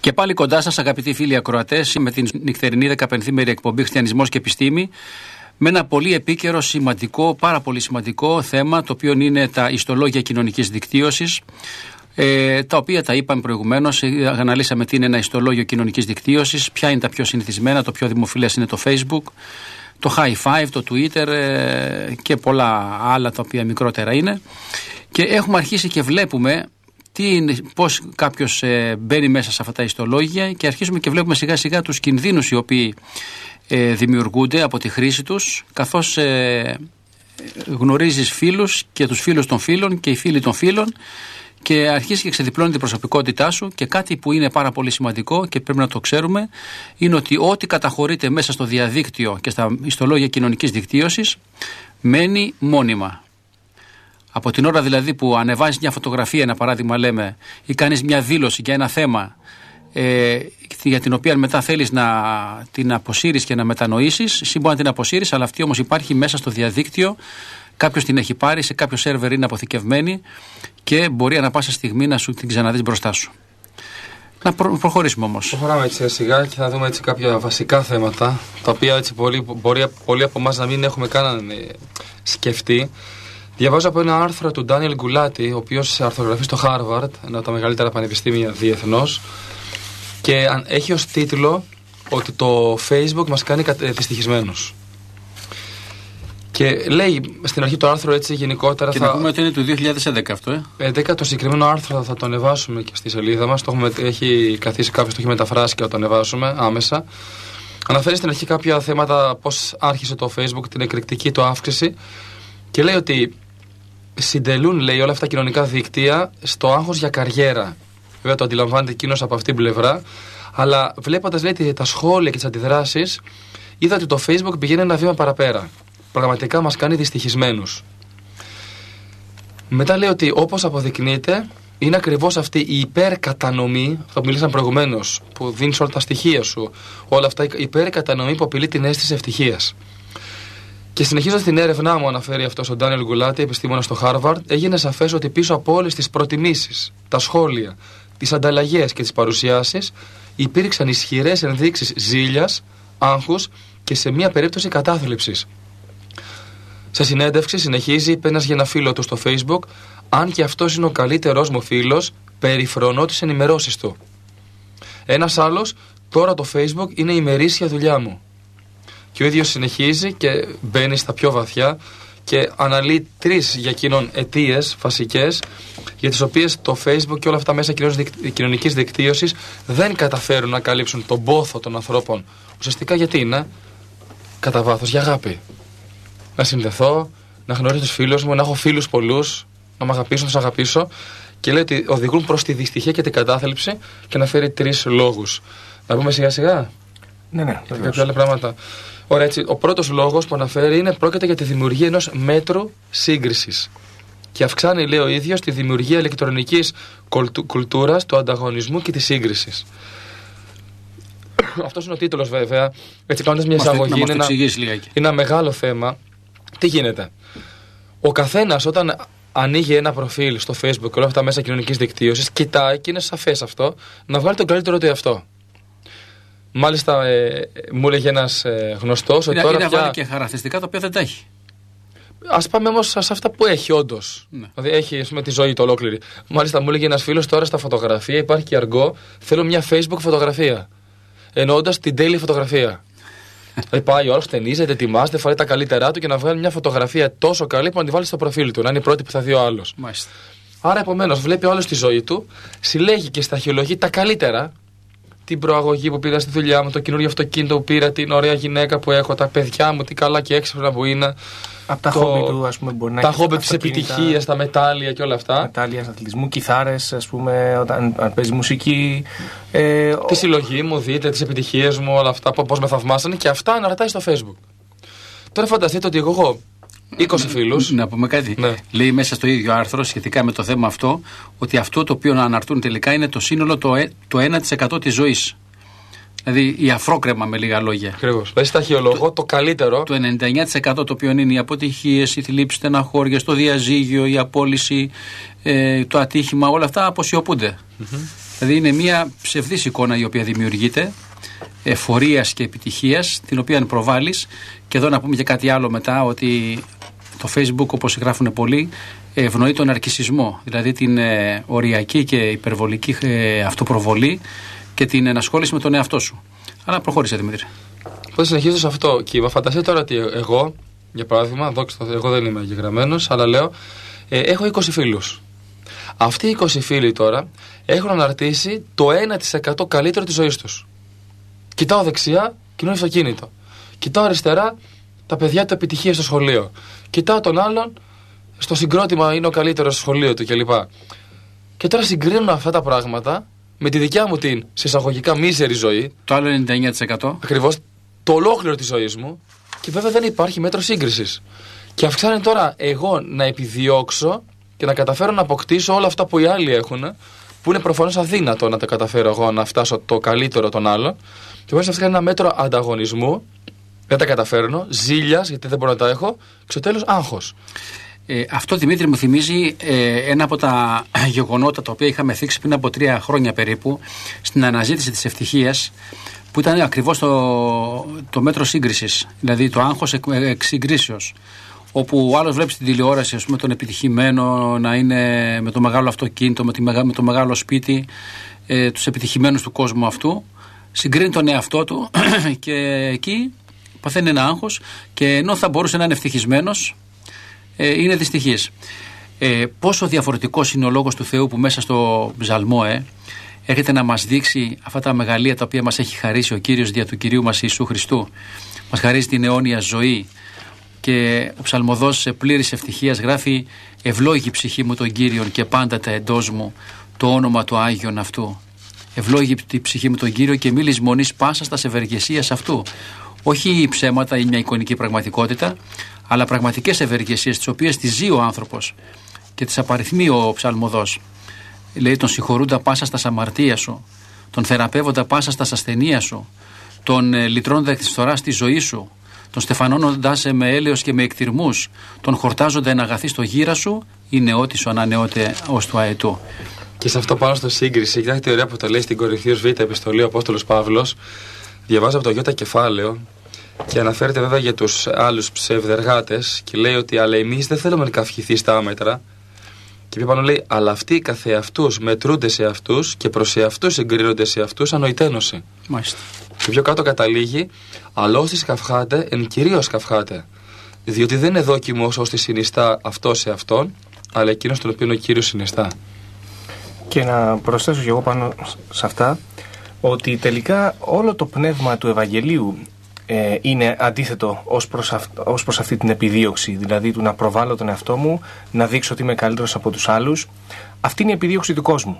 Και πάλι κοντά σας, αγαπητοί φίλοι ακροατές, με την νυχτερινή 15η εκπομπή Χριστιανισμός και Επιστήμη, με ένα πολύ επίκαιρο, σημαντικό, πάρα πολύ σημαντικό θέμα, το οποίο είναι τα ιστολόγια κοινωνικής δικτύωσης, τα οποία τα είπαμε προηγουμένως. Αναλύσαμε τι είναι ένα ιστολόγιο κοινωνικής δικτύωσης, ποια είναι τα πιο συνηθισμένα, το πιο δημοφιλές είναι το Facebook, το High Five, το Twitter και πολλά άλλα τα οποία μικρότερα είναι. Και έχουμε αρχίσει και βλέπουμε πώς κάποιος μπαίνει μέσα σε αυτά τα ιστολόγια και αρχίζουμε και βλέπουμε σιγά σιγά τους κινδύνους οι οποίοι δημιουργούνται από τη χρήση τους, καθώς γνωρίζεις φίλους και τους φίλους των φίλων και οι φίλοι των φίλων και αρχίζει και ξεδιπλώνει την προσωπικότητά σου. Και κάτι που είναι πάρα πολύ σημαντικό και πρέπει να το ξέρουμε είναι ότι ό,τι καταχωρείται μέσα στο διαδίκτυο και στα ιστολόγια κοινωνικής δικτύωσης μένει μόνιμα. Από την ώρα δηλαδή που ανεβάζεις μια φωτογραφία, ένα παράδειγμα λέμε, ή κάνεις μια δήλωση για ένα θέμα για την οποία μετά θέλεις να την αποσύρεις και να μετανοήσεις, εσύ μπορεί να την αποσύρεις, αλλά αυτή όμως υπάρχει μέσα στο διαδίκτυο, κάποιος την έχει πάρει, σε κάποιο σερβερ είναι αποθηκευμένη και μπορεί ανά πάσα στιγμή να σου την ξαναδείς μπροστά σου. Να προχωρήσουμε όμως. Προχωράμε έτσι σιγά και θα δούμε έτσι κάποια βασικά θέματα, τα οποία έτσι πολλοί από εμάς να μην έχουμε καν σκεφτεί. Διαβάζω από ένα άρθρο του Ντάνιελ Γκουλάτη, ο οποίος αρθρογραφεί στο Harvard, ένα από τα μεγαλύτερα πανεπιστήμια διεθνώς, και έχει ως τίτλο ότι το Facebook μας κάνει δυστυχισμένους. Και λέει στην αρχή το άρθρο έτσι γενικότερα. Και να πούμε ότι είναι του 2011 αυτό, 11 το συγκεκριμένο άρθρο θα το ανεβάσουμε και στη σελίδα μας. Έχει καθίσει κάποιος, το έχει μεταφράσει και θα το ανεβάσουμε άμεσα. Αναφέρει στην αρχή κάποια θέματα, πώς άρχισε το Facebook, την εκρηκτική του αύξηση. Και λέει ότι συντελούν, λέει, όλα αυτά τα κοινωνικά δίκτυα στο άγχος για καριέρα. Βέβαια το αντιλαμβάνεται εκείνος από αυτήν την πλευρά, αλλά βλέποντας, λέει, τα σχόλια και τις αντιδράσεις, είδα ότι το Facebook πηγαίνει ένα βήμα παραπέρα. Πραγματικά μας κάνει δυστυχισμένους. Μετά λέει ότι όπως αποδεικνύεται, είναι ακριβώς αυτή η υπερκατανομή, αυτό που μιλήσαμε προηγουμένως, που δίνεις όλα τα στοιχεία σου, όλα αυτά, η υπερκατανομή που απειλεί την αίσθηση ευτυχίας. Και συνεχίζοντας την έρευνά μου, αναφέρει αυτός ο Ντάνιελ Γκουλάτη, επιστήμονας στο Harvard, έγινε σαφές ότι πίσω από όλες τις προτιμήσεις, τα σχόλια, τις ανταλλαγές και τις παρουσιάσεις, υπήρξαν ισχυρές ενδείξεις ζήλιας, άγχους και σε μία περίπτωση κατάθλιψης. Σε συνέντευξη συνεχίζει, είπε ένας για ένα φίλο του στο Facebook, αν και αυτός είναι ο καλύτερός μου φίλος, περιφρονώ τις ενημερώσεις του. Ένας άλλος, τώρα το Facebook είναι η ημερήσια δουλειά μου. Και ο ίδιος συνεχίζει και μπαίνει στα πιο βαθιά και αναλύει 3 για εκείνον αιτίες βασικές, για τις οποίες το Facebook και όλα αυτά μέσα κοινωνικής δικτύωσης δεν καταφέρουν να καλύψουν τον πόθο των ανθρώπων. Ουσιαστικά γιατί είναι? Κατά βάθος για αγάπη. Να συνδεθώ, να γνωρίσω τους φίλους μου, να έχω φίλους πολλούς, να με αγαπήσουν, να τους αγαπήσω. Και λέει ότι οδηγούν προς τη δυστυχία και την κατάθλιψη και να φέρει 3 λόγους. Να πούμε σιγά σιγά. Ναι. Κάποια άλλα πράγματα. Ωραία, έτσι. Ο πρώτος λόγος που αναφέρει είναι πρόκειται για τη δημιουργία ενός μέτρου σύγκρισης. Και αυξάνει, λέει ο ίδιος, τη δημιουργία ηλεκτρονικής κουλτούρας, του ανταγωνισμού και της σύγκρισης. Αυτός είναι ο τίτλος, βέβαια. Έτσι, κάνοντας μια εισαγωγή, είναι ένα μεγάλο θέμα. Τι γίνεται? Ο καθένας όταν ανοίγει ένα προφίλ στο Facebook και όλα αυτά μέσα κοινωνικής δικτύωσης, κοιτάει, και είναι σαφές αυτό, να βγάλει τον καλύτερο του εαυτό. Μάλιστα, μου έλεγε ένας γνωστός ότι τώρα πια... βάλει και χαρακτηριστικά τα οποία δεν τα έχει. Ας πάμε όμως σε αυτά που έχει όντως. Ναι. Δηλαδή έχει, ας πούμε, τη ζωή του ολόκληρη. Μάλιστα, μου έλεγε ένας φίλος, τώρα στα φωτογραφία υπάρχει και αργό, θέλω μια Facebook φωτογραφία. Εννοώντας την τέλεια φωτογραφία. Δηλαδή πάει ο άλλος, ταινίζεται, ετοιμάζεται, φοράει τα καλύτερά του και να βγάλει μια φωτογραφία τόσο καλή που να τη βάλει στο προφίλ του. Να είναι η πρώτη που θα δει ο άλλος. Μάλιστα. Άρα, επομένως, βλέπει ο άλλος τη ζωή του, συλλέγει και σταχυολογεί τα καλύτερα. Την προαγωγή που πήρα στη δουλειά μου, το καινούργιο αυτοκίνητο που πήρα, την ωραία γυναίκα που έχω, τα παιδιά μου, τι καλά και έξυπνα που είναι. Από τα χόμπι του, ας πούμε, μπορεί να έχει. Τα χόμπι της επιτυχίας, τα μετάλλια και όλα αυτά. Μετάλλια, αθλητισμού, κιθάρες, ας πούμε, όταν παίζει μουσική. Τη συλλογή μου, δείτε, τις επιτυχίες μου, όλα αυτά, πώς με θαυμάσανε, και αυτά αναρτάει στο Facebook. Τώρα φανταστείτε ότι εγώ 20 φίλους. Να πούμε κάτι. Ναι. Λέει μέσα στο ίδιο άρθρο σχετικά με το θέμα αυτό, ότι αυτό το οποίο αναρτούν τελικά είναι το σύνολο το 1% της ζωής. Δηλαδή η αφρόκρεμα, με λίγα λόγια. Ακριβώς. Δηλαδή σταχυολογώ το καλύτερο. Το 99% το οποίο είναι οι αποτυχίες, η θλίψη, στεναχώρια, το διαζύγιο, η απόλυση, το ατύχημα, όλα αυτά αποσιωπούνται. Δηλαδή είναι μια ψευδής εικόνα η οποία δημιουργείται, εφορίας και επιτυχίας, την οποία προβάλλεις. Και εδώ να πούμε και κάτι άλλο μετά, ότι το Facebook, όπως γράφουν πολλοί, ευνοεί τον ναρκισσισμό, δηλαδή την οριακή και υπερβολική αυτοπροβολή και την ενασχόληση με τον εαυτό σου. Αλλά προχώρησε, Δημήτρη. Θα συνεχίσω σε αυτό. Και φανταστείτε τώρα ότι εγώ, για παράδειγμα, εγώ δεν είμαι εγγεγραμμένος, αλλά λέω, έχω 20 φίλους. Αυτοί οι 20 φίλοι τώρα έχουν αναρτήσει το 1% καλύτερο της ζωής τους. Κοιτάω δεξιά, κινούν αυτοκίνητο. Κοιτάω αριστερά, τα παιδιά του επιτυχία στο σχολείο. Κοιτάω τον άλλον, στο συγκρότημα είναι ο καλύτερος στο σχολείο του κλπ. Και τώρα συγκρίνουν αυτά τα πράγματα με τη δικιά μου την συσσαγωγικά μίζερη ζωή. Το άλλο 99%. Ακριβώς, το ολόκληρο της ζωής μου. Και βέβαια δεν υπάρχει μέτρο σύγκρισης. Και αυξάνει τώρα εγώ να επιδιώξω και να καταφέρω να αποκτήσω όλα αυτά που οι άλλοι έχουν, που είναι προφανώς αδύνατο να τα καταφέρω εγώ να φτάσω το καλύτερο των άλλων. Και μέσα αυτό είναι ένα μέτρο ανταγωνισμού. Δεν τα καταφέρνω, ζήλιας, γιατί δεν μπορώ να τα έχω, και στο τέλος άγχος. Αυτό, Δημήτρη, μου θυμίζει ένα από τα γεγονότα τα οποία είχαμε θίξει πριν από 3 χρόνια περίπου, στην αναζήτηση της ευτυχίας, που ήταν ακριβώς το μέτρο σύγκρισης, δηλαδή το άγχος εξ συγκρίσεως. Όπου ο άλλος βλέπει στην τηλεόραση, ας πούμε, τον επιτυχημένο να είναι με το μεγάλο αυτοκίνητο, με το μεγάλο σπίτι, τους επιτυχημένους του κόσμου αυτού, συγκρίνει τον εαυτό του και εκεί παθαίνει ένα άγχος, και ενώ θα μπορούσε να είναι ευτυχισμένος, είναι δυστυχής. Πόσο διαφορετικός είναι ο λόγος του Θεού που μέσα στο Ψαλμό έρχεται να μας δείξει αυτά τα μεγαλεία τα οποία μας έχει χαρίσει ο Κύριος δια του Κυρίου μας Ιησού Χριστού. Μας χαρίζει την αιώνια ζωή. Και ο ψαλμοδός σε πλήρης ευτυχίας γράφει: «Ευλόγη ψυχή μου τον Κύριον και πάντα τα εντός μου το όνομα του Άγιον αυτού». Ευλόγη τη ψυχή μου τον Κύριο και μη λησμονείς πάσα τας ευεργεσίας αυτού. Όχι ψέματα ή μια εικονική πραγματικότητα, αλλά πραγματικές ευεργεσίες, τις οποίες τις ζει ο άνθρωπος και τις απαριθμεί ο ψαλμοδός. Λέει: «Τον συγχωρούντα πάσα στα αμαρτία σου, τον θεραπεύοντα πάσα στα ασθενεία σου, τον λυτρώνοντα της φθοράς στη ζωή σου, τον στεφανώνοντας σε με έλεος και με εκτιρμούς, τον χορτάζοντα εν αγαθή στο γύρα σου, η νεότη σου ανανεώται ως του αετού». Και σε αυτό πάνω στο σύγκριση, κοιτάξτε τι ωραία που το λέει στην Κορινθίους Β' επιστολή ο Απόστολος Παύλος. Διαβάζω από το Ι κεφάλαιο και αναφέρεται βέβαια για τους άλλους ψευδεργάτες και λέει ότι αλλά εμείς δεν θέλουμε να καυχηθεί στα άμετρα. Και πιο πάνω λέει: αλλά αυτοί καθεαυτούς μετρούνται σε αυτούς και προς εαυτούς συγκρίνονται σε αυτούς ανοητένωση. Μάλιστα. Και πιο κάτω καταλήγει: αλλώστης καυχάτε εν κυρίως καυχάτε. Διότι δεν είναι δόκιμος ώστε συνιστά αυτό σε αυτόν, αλλά εκείνος τον οποίο ο Κύριος συνιστά. Και να προσθέσω και εγώ πάνω σε αυτά ότι τελικά όλο το πνεύμα του Ευαγγελίου είναι αντίθετο ως προς αυτή την επιδίωξη, δηλαδή του να προβάλλω τον εαυτό μου, να δείξω ότι είμαι καλύτερος από τους άλλους. Αυτή είναι η επιδίωξη του κόσμου.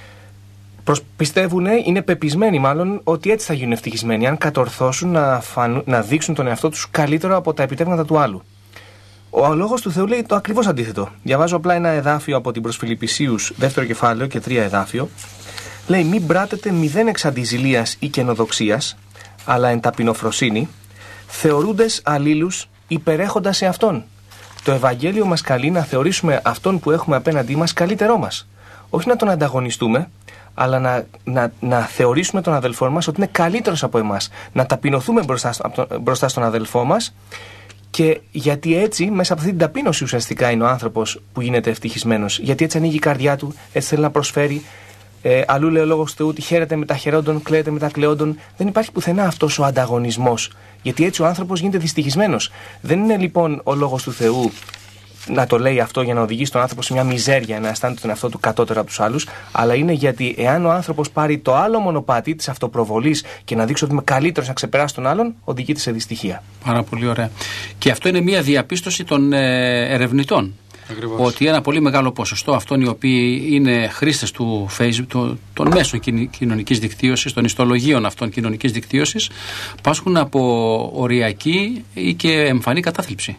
Πιστεύουν, είναι πεπισμένοι μάλλον, ότι έτσι θα γίνουν ευτυχισμένοι, αν κατορθώσουν να δείξουν τον εαυτό τους καλύτερο από τα επιτεύγματα του άλλου. Ο λόγος του Θεού λέει το ακριβώς αντίθετο. Διαβάζω απλά ένα εδάφιο από την προς Φιλιππισίους, 2ο κεφάλαιο και 3 εδάφιο. Λέει: «Μην πράτετε μηδέν εξ αντιζηλίας ή καινοδοξίας, αλλά εν ταπεινοφροσύνη, θεωρούντες αλλήλους υπερέχοντας σε αυτόν». Το Ευαγγέλιο μας καλεί να θεωρήσουμε αυτόν που έχουμε απέναντί μας καλύτερό μας. Όχι να τον ανταγωνιστούμε, αλλά να θεωρήσουμε τον αδελφό μας ότι είναι καλύτερος από εμάς. Να ταπεινωθούμε μπροστά στον αδελφό μας. Και γιατί έτσι, μέσα από αυτή την ταπείνωση ουσιαστικά είναι ο άνθρωπος που γίνεται ευτυχισμένος. Γιατί έτσι ανοίγει η καρδιά του, έτσι θέλει να προσφέρει. Αλλού λέει ο λόγος του Θεού ότι χαίρεται με τα χαιρόντων, κλαίεται με τα κλαιόντων. Δεν υπάρχει πουθενά αυτός ο ανταγωνισμός. Γιατί έτσι ο άνθρωπος γίνεται δυστυχισμένος. Δεν είναι λοιπόν ο λόγος του Θεού να το λέει αυτό για να οδηγήσει τον άνθρωπο σε μια μιζέρια, να αισθάνεται τον εαυτό του κατώτερο από τους άλλους, αλλά είναι γιατί εάν ο άνθρωπος πάρει το άλλο μονοπάτι της αυτοπροβολής και να δείξει ότι είμαι καλύτερος να ξεπεράσει τον άλλον, οδηγείται σε δυστυχία. Πάρα πολύ ωραία. Και αυτό είναι μια διαπίστωση των ερευνητών. Ακριβώς. Ότι ένα πολύ μεγάλο ποσοστό αυτών οι οποίοι είναι χρήστες του Facebook, των μέσων κοινωνικής δικτύωσης, των ιστολογίων αυτών κοινωνικής δικτύωσης, πάσχουν από οριακή ή και εμφανή κατάθλιψη.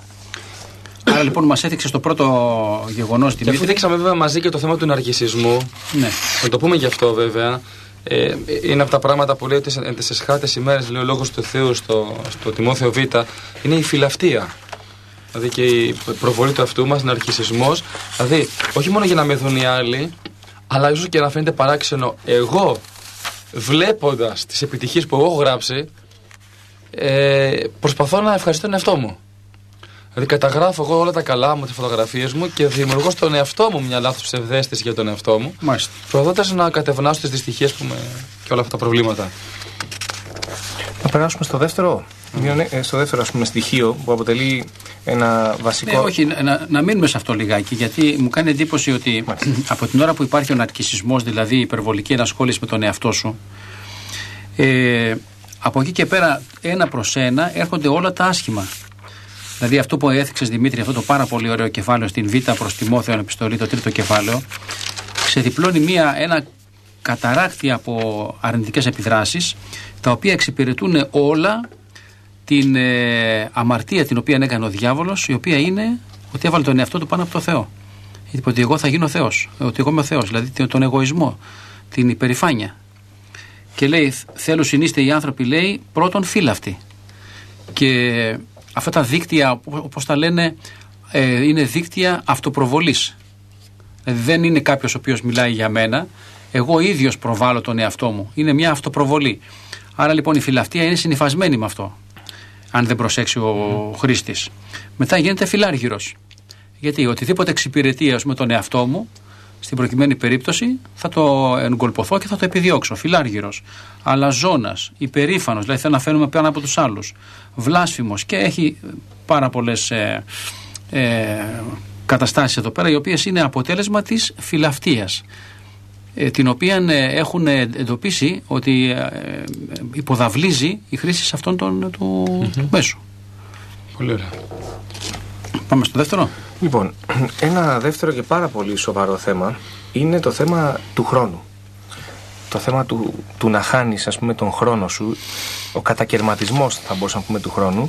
Άρα λοιπόν μας έδειξε στο πρώτο γεγονός. Και αφού δείξαμε βέβαια μαζί και το θέμα του ναρκισσισμού, ναι. Να το πούμε γι' αυτό βέβαια, είναι από τα πράγματα που λέει ότι σε εσχάτες ημέρες, λέει ο λόγος του Θεού στο Τιμόθεο Β, είναι η φιλαυτία. Δηλαδή και η προβολή του αυτού μας, ναρκισσισμός, δηλαδή όχι μόνο για να με δουν οι άλλοι, Αλλά ίσως και να φαίνεται παράξενο, εγώ βλέποντας τις επιτυχίες που εγώ έχω γράψει, προσπαθώ να ευχαριστώ τον εαυτό μου. Δηλαδή καταγράφω εγώ όλα τα καλά μου, τις φωτογραφίες μου και δημιουργώ στον εαυτό μου μια λάθος ψευδαίσθηση για τον εαυτό μου. Μάλιστα. Προσπαθώντας να κατευνάσω τις δυστυχίες που και όλα αυτά τα προβλήματα. Να περάσουμε στο δεύτερο. Στο δεύτερο, ας πούμε, στοιχείο που αποτελεί ένα βασικό. Όχι, να μείνουμε σε αυτό λιγάκι, γιατί μου κάνει εντύπωση ότι από την ώρα που υπάρχει ο ναρκισσισμός, δηλαδή η υπερβολική ενασχόληση με τον εαυτό σου, από εκεί και πέρα, ένα προς ένα, έρχονται όλα τα άσχημα. Δηλαδή αυτό που έθιξες, Δημήτρη, αυτό το πάρα πολύ ωραίο κεφάλαιο στην Β' προς Τιμόθεον επιστολή, το τρίτο κεφάλαιο, ξεδιπλώνει ένα καταράκτη από αρνητικές επιδράσεις, τα οποία εξυπηρετούν όλα την αμαρτία την οποία έκανε ο διάβολος, η οποία είναι ότι έβαλε τον εαυτό του πάνω από το Θεό. Γιατί είπε ότι εγώ θα γίνω Θεός, ότι εγώ είμαι ο Θεός, δηλαδή τον εγωισμό, την υπερηφάνεια. Και λέει, θέλουν συνείστε οι άνθρωποι, λέει, πρώτον φύλαυτοι. Και αυτά τα δίκτυα, όπως τα λένε, είναι δίκτυα αυτοπροβολής. Δηλαδή δεν είναι κάποιος ο οποίος μιλάει για μένα, εγώ ίδιος προβάλλω τον εαυτό μου. Είναι μια αυτοπροβολή. Άρα λοιπόν η φιλαυτία είναι συνυφασμένη με αυτό, αν δεν προσέξει ο χρήστης. Μετά γίνεται φιλάργυρος. Γιατί οτιδήποτε εξυπηρετεί με τον εαυτό μου, στην προκειμένη περίπτωση θα το εγκολποθώ και θα το επιδιώξω. Φιλάργυρος, αλαζόνας, υπερήφανος, δηλαδή θέλω να φαίνομαι πάνω από τους άλλους, βλάσφημος, και έχει πάρα πολλές καταστάσεις εδώ πέρα, οι οποίες είναι αποτέλεσμα της φιλαυτίας, την οποία έχουν εντοπίσει ότι υποδαβλίζει η χρήση σε αυτόν του μέσου. Πολύ ωραία. Πάμε στο δεύτερο. Λοιπόν, ένα δεύτερο και πάρα πολύ σοβαρό θέμα είναι το θέμα του χρόνου. Το θέμα του να χάνεις, ας πούμε, τον χρόνο σου, ο κατακαιρματισμός, θα μπορούσαμε να πούμε, του χρόνου,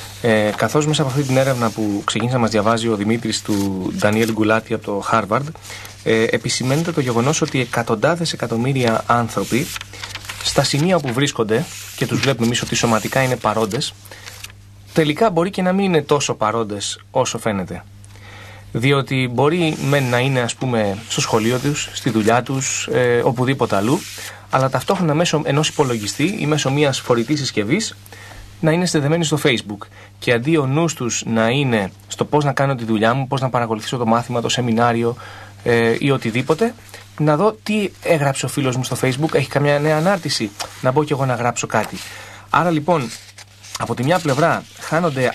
καθώς μέσα από αυτή την έρευνα που ξεκίνησε να μας διαβάζει ο Δημήτρης του Ντανιέλ Γκουλάτη από το Harvard, επισημαίνεται το γεγονός ότι εκατοντάδες εκατομμύρια άνθρωποι στα σημεία όπου βρίσκονται, και τους βλέπουμε εμείς ότι σωματικά είναι παρόντες, τελικά μπορεί και να μην είναι τόσο παρόντες όσο φαίνεται. Διότι μπορεί να είναι, ας πούμε, στο σχολείο τους, στη δουλειά τους, οπουδήποτε αλλού, αλλά ταυτόχρονα μέσω ενός υπολογιστή ή μέσω μιας φορητής συσκευής να είναι στεδεμένοι στο Facebook. Και αντί ο νους τους να είναι στο πώς να κάνω τη δουλειά μου, πώς να παρακολουθήσω το μάθημα, το σεμινάριο ή οτιδήποτε, να δω τι έγραψε ο φίλος μου στο Facebook, έχει καμιά νέα ανάρτηση, να μπω κι εγώ να γράψω κάτι. Άρα λοιπόν, από τη μια πλευρά χάνονται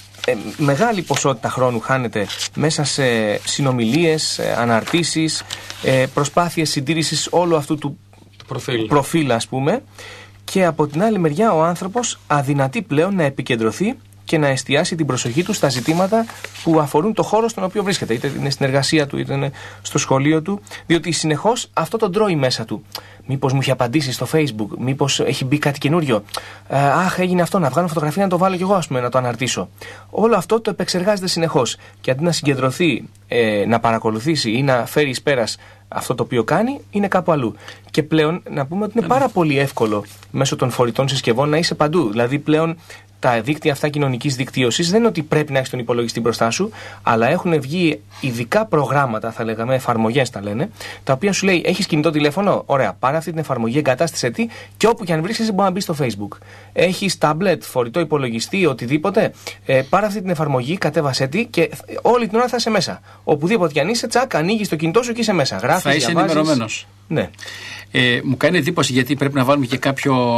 μεγάλη ποσότητα χρόνου, χάνεται μέσα σε συνομιλίες, αναρτήσεις, προσπάθειες συντήρησης όλου αυτού του προφίλ, ας πούμε, και από την άλλη μεριά ο άνθρωπος αδυνατεί πλέον να επικεντρωθεί και να εστιάσει την προσοχή του στα ζητήματα που αφορούν το χώρο στον οποίο βρίσκεται, είτε είναι στην εργασία του, είτε είναι στο σχολείο του, διότι συνεχώς αυτό τον τρώει μέσα του. Μήπως μου έχει απαντήσει στο Facebook, μήπως έχει μπει κάτι καινούριο. Αχ, έγινε αυτό, να βγάλω φωτογραφία να το βάλω κι εγώ, ας πούμε, να το αναρτήσω. Όλο αυτό το επεξεργάζεται συνεχώς. Και αντί να συγκεντρωθεί, να παρακολουθήσει ή να φέρει εις πέρας αυτό το οποίο κάνει, είναι κάπου αλλού. Και πλέον να πούμε ότι είναι πάρα πολύ εύκολο μέσω των φορητών συσκευών να είσαι παντού. Δηλαδή πλέον τα δίκτυα αυτά κοινωνικής δικτύωσης δεν είναι ότι πρέπει να έχεις τον υπολογιστή μπροστά σου, αλλά έχουν βγει ειδικά προγράμματα, θα λέγαμε, εφαρμογές τα λένε, τα οποία σου λέει: έχεις κινητό τηλέφωνο, ωραία, πάρε αυτή την εφαρμογή, εγκατάστησέ τη και όπου και αν βρίσκεσαι μπορεί να μπει στο Facebook. Έχεις τάμπλετ, φορητό υπολογιστή, οτιδήποτε, πάρε αυτή την εφαρμογή, κατέβασέ τη και όλη την ώρα θα είσαι μέσα. Οπουδήποτε κι αν είσαι, τσακ, ανοίγεις το κινητό σου και είσαι μέσα. Γράφεις, θα είσαι ενημερωμένος. Ναι. Μου κάνει εντύπωση γιατί πρέπει να βάλουμε και κάποιο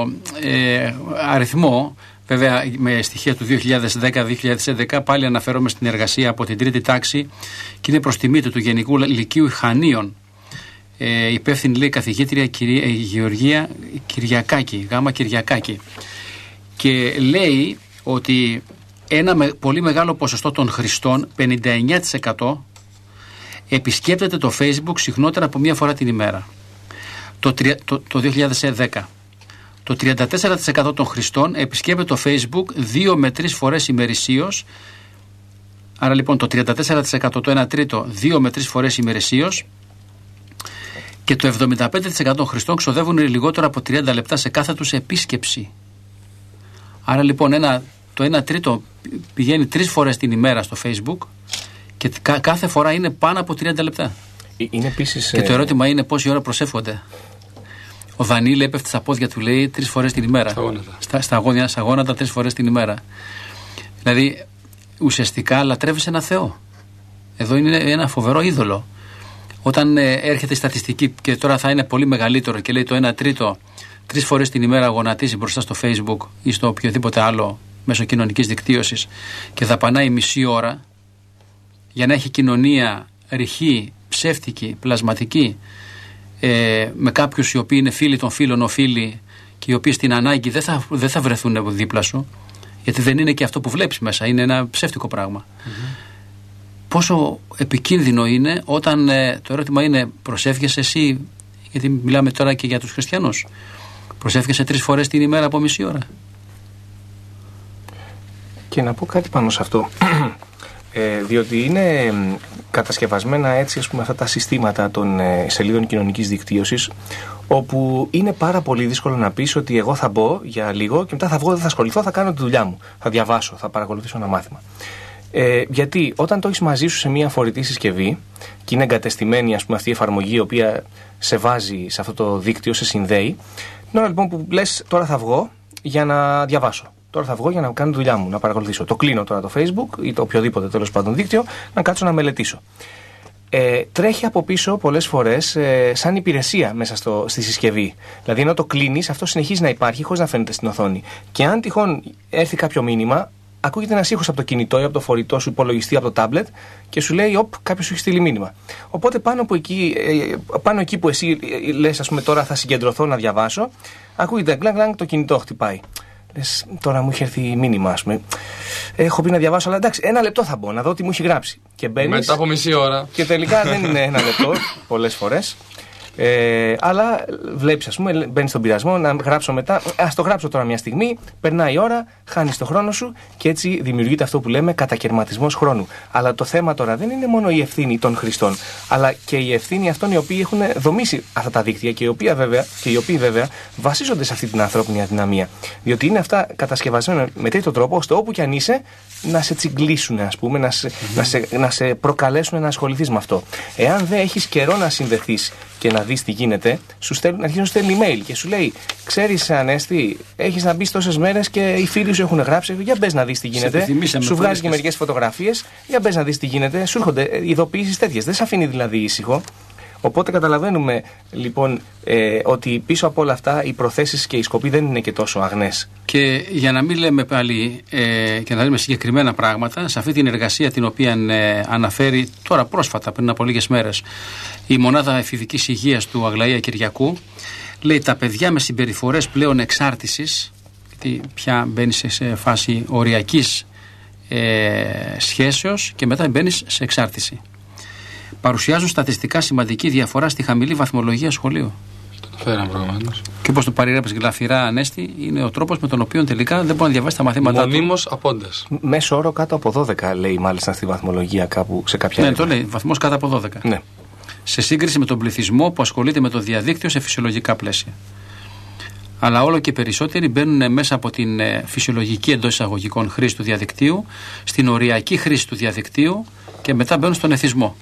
αριθμό. Βέβαια, με στοιχεία του 2010-2011, πάλι αναφέρομαι στην εργασία από την τρίτη τάξη και είναι προς τιμή του Γενικού Λυκείου Χανίων. Υπεύθυνη, λέει, καθηγήτρια Γεωργία Κυριακάκη, Γάμα Κυριακάκη. Και λέει ότι ένα πολύ μεγάλο ποσοστό των χρηστών, 59%, επισκέπτεται το Facebook συχνότερα από μία φορά την ημέρα. Το 2010. Το 34% των χρηστών επισκέπτεται το Facebook 2 με 3 φορές ημερησίως. Άρα λοιπόν το 34%, το 1 τρίτο, 2 με 3 φορές ημερησίως. Και το 75% των χρηστών ξοδεύουν λιγότερο από 30 λεπτά σε κάθε τους επίσκεψη. Άρα λοιπόν το 1 τρίτο πηγαίνει 3 φορές την ημέρα στο Facebook και κάθε φορά είναι πάνω από 30 λεπτά. Είναι επίσης. Και το ερώτημα είναι πόση ώρα προσεύχονται. Ο Δανίλη έπεφτε στα πόδια του, λέει, 3 φορές την ημέρα. Στα γόνατα 3 φορές την ημέρα. Δηλαδή, ουσιαστικά λατρεύεις ένα Θεό. Εδώ είναι ένα φοβερό είδωλο. Όταν έρχεται η στατιστική και τώρα θα είναι πολύ μεγαλύτερο και λέει το 1/3 3 φορές την ημέρα γονατίζει μπροστά στο Facebook ή στο οποιοδήποτε άλλο μέσω κοινωνικής δικτύωσης και δαπανάει μισή ώρα για να έχει κοινωνία ρηχή, ψεύτικη, πλασματική, με κάποιους οι οποίοι είναι φίλοι των φίλων οφείλοι και οι οποίοι στην ανάγκη δεν θα βρεθούν δίπλα σου, γιατί δεν είναι και αυτό που βλέπεις μέσα, είναι ένα ψεύτικο πράγμα. Πόσο επικίνδυνο είναι όταν το ερώτημα είναι, προσεύχεσαι εσύ, γιατί μιλάμε τώρα και για τους χριστιανούς, προσεύχεσαι 3 φορές την ημέρα από μισή ώρα? Και να πω κάτι πάνω σε αυτό. Διότι είναι κατασκευασμένα έτσι, ας πούμε, αυτά τα συστήματα των σελίδων κοινωνικής δικτύωσης, όπου είναι πάρα πολύ δύσκολο να πεις ότι εγώ θα μπω για λίγο και μετά θα βγω, δεν θα ασχοληθώ, θα κάνω τη δουλειά μου, θα διαβάσω, θα παρακολουθήσω ένα μάθημα. Γιατί όταν το έχεις μαζί σου σε μια φορητή συσκευή και είναι εγκατεστημένη, ας πούμε, αυτή η εφαρμογή η οποία σε βάζει σε αυτό το δίκτυο, σε συνδέει, την ώρα λοιπόν που λες τώρα θα βγω για να διαβάσω, τώρα θα βγω για να κάνω τη δουλειά μου, να παρακολουθήσω, το κλείνω τώρα το Facebook ή το οποιοδήποτε τέλος πάντων δίκτυο, να κάτσω να μελετήσω. Τρέχει από πίσω πολλές φορές σαν υπηρεσία μέσα στη συσκευή. Δηλαδή ενώ το κλείνεις, αυτό συνεχίζει να υπάρχει χωρίς να φαίνεται στην οθόνη. Και αν τυχόν έρθει κάποιο μήνυμα, ακούγεται ένας ήχος από το κινητό ή από το φορητό σου υπολογιστή, από το τάμπλετ και σου λέει κάποιος σου έχει στείλει μήνυμα. Οπότε πάνω εκεί που εσύ λες, ας πούμε, τώρα θα συγκεντρωθώ να διαβάσω, ακούγεται γκλανγκ, το κινητό χτυπάει. Λες, τώρα μου είχε έρθει μήνυμα, ας πούμε. Έχω πει να διαβάσω, αλλά εντάξει, 1 λεπτό θα μπω να δω τι μου έχει γράψει. Και μπαίνεις, μετά από μισή ώρα. Και τελικά δεν είναι 1 λεπτό, πολλές φορές. Αλλά βλέπεις, ας πούμε, μπαίνεις στον πειρασμό να γράψω μετά. Ας το γράψω τώρα μια στιγμή, περνάει η ώρα, χάνεις το χρόνο σου και έτσι δημιουργείται αυτό που λέμε κατακαιρματισμός χρόνου. Αλλά το θέμα τώρα δεν είναι μόνο η ευθύνη των χρηστών, αλλά και η ευθύνη αυτών οι οποίοι έχουν δομήσει αυτά τα δίκτυα και οι οποίοι βέβαια βασίζονται σε αυτή την ανθρώπινη αδυναμία. Διότι είναι αυτά κατασκευασμένα με τέτοιο τρόπο ώστε όπου κι αν είσαι να σε τσιγκλίσουν, ας πούμε, να σε προκαλέσουν να ασχοληθείς με αυτό. Εάν δεν έχεις καιρό να συνδεθείς και να δεις τι γίνεται, αρχίζει να σου στέλνει email και σου λέει: ξέρεις, Ανέστη, έχεις να μπεις τόσες μέρες και οι φίλοι σου έχουν γράψει. Για μπες να δεις τι γίνεται. Σου βγάζει και μερικές φωτογραφίες. Για μπες να δεις τι γίνεται. Σου έρχονται ειδοποιήσεις τέτοιες. Δεν σε αφήνει δηλαδή ήσυχο. Οπότε καταλαβαίνουμε λοιπόν ότι πίσω από όλα αυτά οι προθέσεις και οι σκοποί δεν είναι και τόσο αγνές. Και για να μην λέμε πάλι και να λέμε συγκεκριμένα πράγματα, σε αυτή την εργασία την οποία αναφέρει τώρα πρόσφατα, πριν από λίγες μέρες, η Μονάδα Εφηβικής Υγείας του Αγλαία Κυριακού, λέει τα παιδιά με συμπεριφορές πλέον εξάρτησης, γιατί πια μπαίνει σε φάση οριακής σχέσεως και μετά μπαίνει σε εξάρτηση, παρουσιάζουν στατιστικά σημαντική διαφορά στη χαμηλή βαθμολογία σχολείου. Το φέραμε προηγουμένως. Και όπως το παρήγραψε γλαφυρά, Ανέστη, είναι ο τρόπος με τον οποίο τελικά δεν μπορεί να διαβάσει τα μαθήματά του. Μονίμως απόντας. Μέσο όρο κάτω από 12, λέει μάλιστα στη βαθμολογία κάπου σε κάποια. Ναι, το λέει. Βαθμός κάτω από 12. Ναι. Σε σύγκριση με τον πληθυσμό που ασχολείται με το διαδίκτυο σε φυσιολογικά πλαίσια. Αλλά όλο και περισσότεροι μπαίνουν μέσα από την φυσιολογική εντός εισαγωγικών χρήση του διαδικτύου, στην οριακή χρήση του διαδικτύου και μετά μπαίνουν στον εθισμό.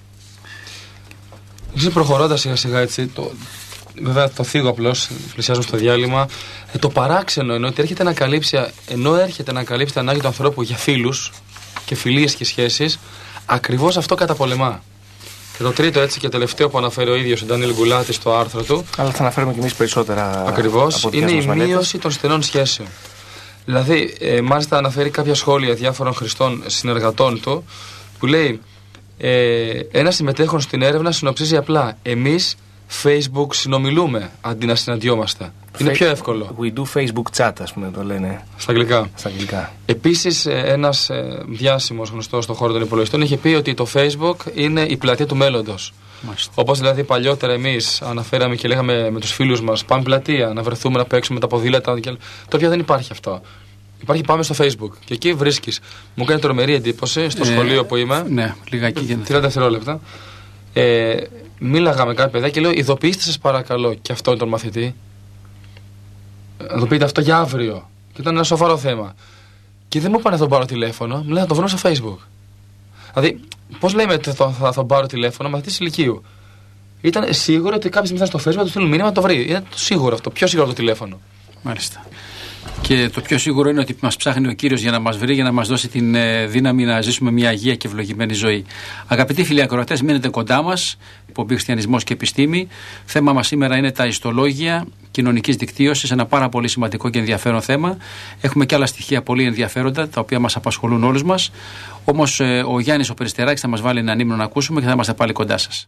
Προχωρώντας σιγά σιγά έτσι, βέβαια το θίγω απλώς, πλησιάζουμε στο διάλειμμα. Το παράξενο είναι ότι έρχεται να καλύψει την ανάγκη του ανθρώπου για φίλους και φιλίες και σχέσεις, ακριβώς αυτό καταπολεμά. Και το τρίτο έτσι και τελευταίο που αναφέρει ο ίδιος ο Ντάνιελ Γκουλάτης στο άρθρο του. Αλλά θα αναφέρουμε κι εμείς περισσότερα. Ακριβώς, είναι η μείωση των στενών σχέσεων. Δηλαδή, μάλιστα αναφέρει κάποια σχόλια διάφορων χρηστών συνεργατών του που λέει. Ένα συμμετέχον στην έρευνα συνοψίζει απλά: εμείς Facebook συνομιλούμε αντί να συναντιόμαστε. Είναι πιο εύκολο. We do Facebook chat, ας πούμε, το λένε. Στα αγγλικά. Επίσης, ένας διάσημος γνωστός στον χώρο των υπολογιστών είχε πει ότι το Facebook είναι η πλατεία του μέλλοντος. Όπως δηλαδή παλιότερα εμείς αναφέραμε και λέγαμε με τους φίλους μας: πάμε πλατεία, να βρεθούμε να παίξουμε τα ποδήλατα. Το πια δεν υπάρχει αυτό. Υπάρχει πάμε στο Facebook και εκεί βρίσκεις. Μου κάνει τρομερή εντύπωση στο σχολείο που είμαι. Ναι, λιγάκι. 30 δευτερόλεπτα. Μίλαγα με κάποια παιδιά και λέω: ειδοποιήστε σας παρακαλώ και αυτόν τον μαθητή. Να το πείτε αυτό για αύριο. Και ήταν ένα σοβαρό θέμα. Και δεν μου είπαν να τον πάρω τηλέφωνο, μου λένε να το βρω στο Facebook. Δηλαδή, πώς λέμε ότι θα τον πάρω τηλέφωνο, μαθητής ηλικίου. ήταν σίγουρο ότι κάποια στιγμή θα στο Facebook του στείλουν μήνυμα να το βρει. Είναι το σίγουρο αυτό. Πιο σίγουρο το τηλέφωνο. Μάλιστα. Και το πιο σίγουρο είναι ότι μας ψάχνει ο Κύριος για να μας βρει, για να μας δώσει την δύναμη να ζήσουμε μια αγία και ευλογημένη ζωή. Αγαπητοί φίλοι ακροατές, μείνετε κοντά μας. Εκπομπή Χριστιανισμός και Επιστήμη. Θέμα μας σήμερα είναι τα ιστολόγια κοινωνικής δικτύωσης, ένα πάρα πολύ σημαντικό και ενδιαφέρον θέμα. Έχουμε και άλλα στοιχεία πολύ ενδιαφέροντα, τα οποία μας απασχολούν όλους μας. Όμως ο Γιάννης ο Περιστεράκης θα μας βάλει ένα ύμνο να ακούσουμε και θα είμαστε πάλι κοντά σας.